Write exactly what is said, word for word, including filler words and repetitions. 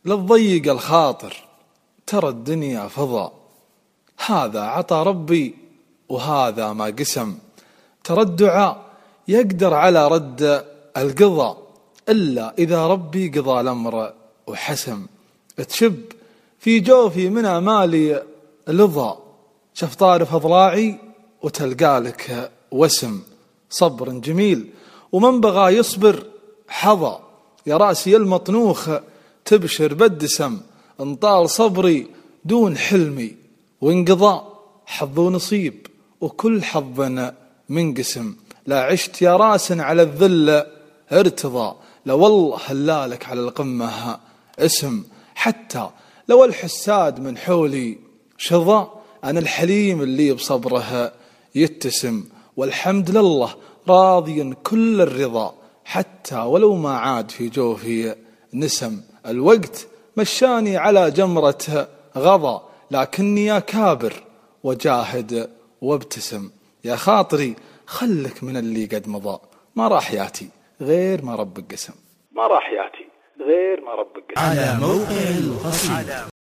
للضيق الخاطر، ترى الدنيا فضا، هذا عطى ربي وهذا ما قسم، ترى الدعاء يقدر على رد القضاء، إلا إذا ربي قضى الأمر وحسم. تشب في جوفي من أمالي لظى، شف طارف أضلاعي وتلقالك وسم، صبر جميل ومن بغى يصبر حظى، يا راسي المطنوخ تبشر بالدسم، انطال صبري دون حلمي وانقضى، حظ ونصيب وكل حظ منقسم، لا عشت يا راس على الذل ارتضى، لو والله هلالك على القمة اسم، حتى لو الحساد من حولي شظى، أنا الحليم اللي بصبره يتسم، والحمد لله راضيا كل الرضا، حتى ولو ما عاد في جوفي نسم، الوقت مشاني على جمرة غضا، لكني يا كابر وجاهد وابتسم، يا خاطري خلك من اللي قد مضى، ما راح ياتي غير ما ربك قسم، ما راح ياتي غير ما ربك قسم. على موقع القصيد.